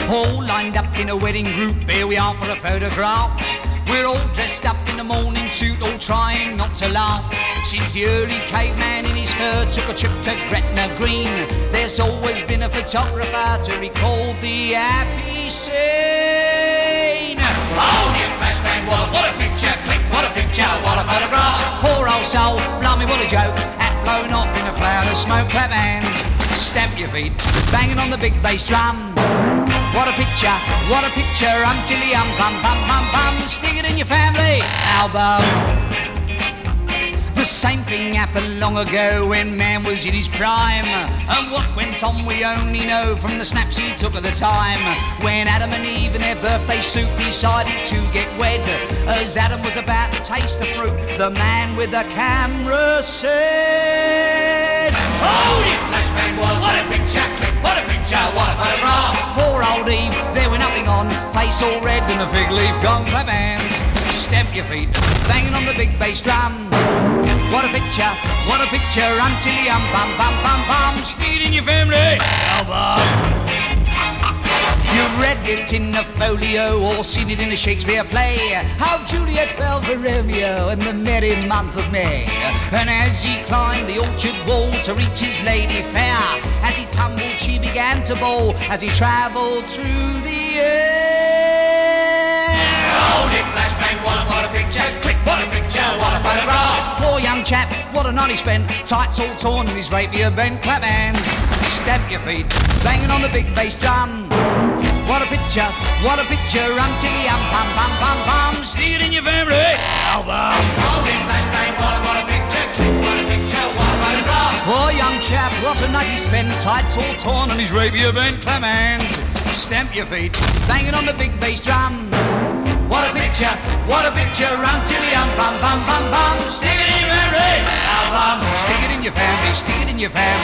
All lined up in a wedding group, here we are for a photograph. We're all dressed up in a morning suit, all trying not to laugh. Since the early caveman in his fur took a trip to Gretna Green, there's always been a photographer to record the happy scene. Holy flashbang, what a picture, click, what a picture, what a photograph. Poor old soul, blimey, what a joke, hat blown off in a cloud of smoke. Clap hands, stamp your feet, banging on the big bass drum. What a picture, until bum bum bum bum. Stick it in your family album. The same thing happened long ago when man was in his prime. And what went on we only know from the snaps he took at the time. When Adam and Eve in their birthday suit decided to get wed, as Adam was about to taste the fruit, the man with the camera said, "Hold it, flashbang wall, what a picture, click, what a picture, what a photograph." Poor old Eve, there were nothing on, face all red and a fig leaf gone. Clap hands, stamp your feet, banging on the big bass drum. What a picture, until bum bum bum bum. Stick it in your family album. You've read it in a folio or seen it in a Shakespeare play, how Juliet fell for Romeo in the merry month of May. And as he climbed the orchard wall to reach his lady fair, as he tumbled she began to bawl as he travelled through the air. Hold it, flashbang, what a picture, click, what a picture, what a photograph. Poor young chap, what a night he spent, tights all torn and his rapier bent. Clap hands, stamp your feet, banging on the big bass drum. What a picture, until bum bum bum bum. Stick it in your family album. Hold it, flashbang, what a picture, click, what a picture, what a photograph. Poor young chap, what a night he spent, tights all torn and his rapier bent. Clap hands, stamp your feet, banging on the big bass drum. What a picture, until bum bum bum bum. Stick it in your family album. Stick it in your family